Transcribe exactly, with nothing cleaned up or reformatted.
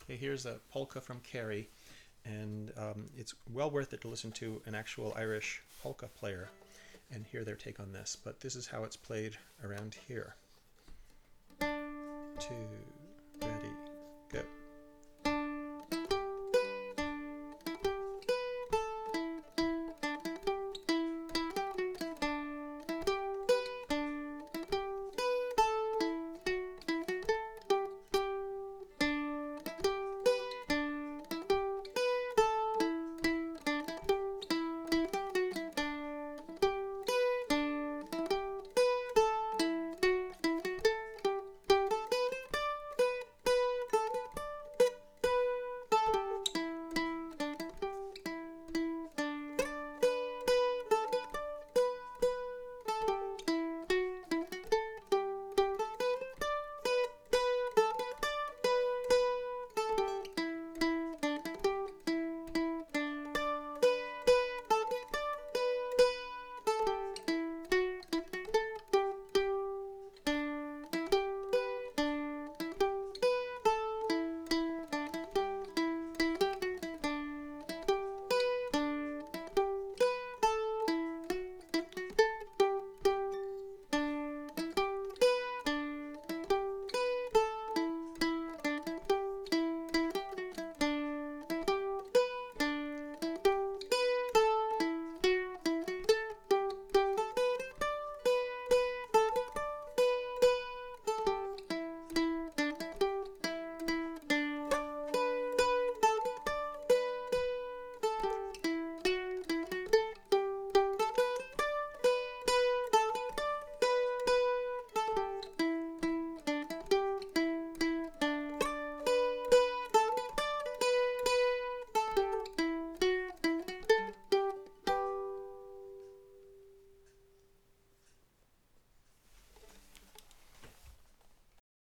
Okay, here's a polka from Kerry, and um, it's well worth it to listen to an actual Irish polka player and hear their take on this. But this is how it's played around here. Two.